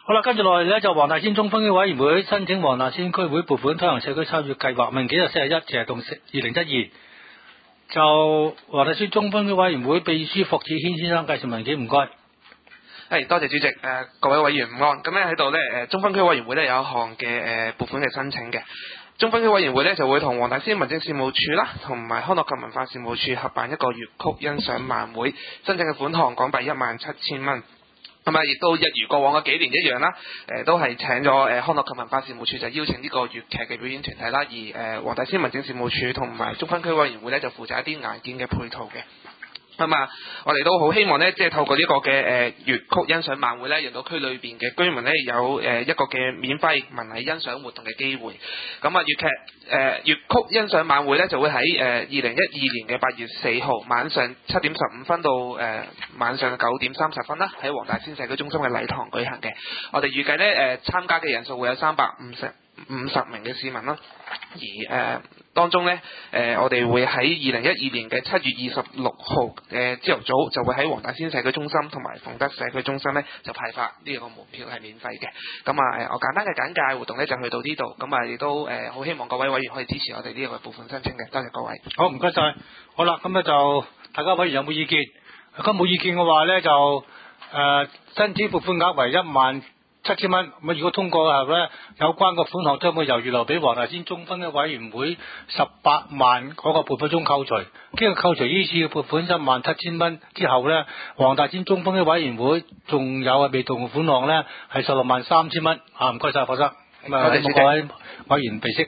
好啦，跟住落嚟咧就黃大仙中分區委員會申請黃大仙區會撥款推行社區參與計劃，明記就41謝動2012，就黃大仙中分區委員會秘書霍志軒先生介紹文件，唔該。 多謝主席，各位委員午安。咁咧喺度咧，中分區委員會咧有一項嘅撥款嘅申請嘅。中分區委員會咧就會同黃大仙民政事務處啦，同埋康樂及文化事務處合辦一個粵曲欣賞晚會，申請嘅款項港幣17000蚊。咁啊，亦都一如過往嘅幾年一樣啦，都係請咗康樂及文化事務處就邀請呢個粵劇嘅表演團體啦，而黃大仙民政事務處同埋中分區委員會咧就負責一啲硬件嘅配套嘅。咁啊，我哋都好希望咧，即係透過呢個嘅粵曲欣賞晚會咧，讓到區裏邊嘅居民咧有一個嘅免費文藝欣賞活動嘅機會。咁啊，粵曲欣賞晚會咧就會喺2012年嘅8月4號晚上7點15分到晚上9點30分啦，喺黃大仙社區中心嘅禮堂舉行嘅。我哋預計咧參加嘅人數會有350名嘅市民啦，而當中咧我哋會喺2012年嘅7月26號朝頭早就會喺黃大仙社區中心同埋鳳德社區中心咧就派發呢個門票係免費嘅。咁啊我簡單嘅簡介活動咧就去到呢度，咁啊亦都好希望各位委員可以支持我哋呢個部分申請嘅，多謝各位。 好，唔該晒。好啦，咁咧就大家委員有冇意見？如果冇意見嘅話咧就申請撥款額為17000蚊，咁如果通過嘅話咧，有關嘅款項將會由預留俾黃大仙中分區委員會18萬嗰個撥款中扣除，經過扣除呢次嘅撥款17000蚊之後咧，黃大仙中分區委員會仲有未動嘅款項咧係163000蚊。唔該晒，霍生。咁啊，各位委員備悉。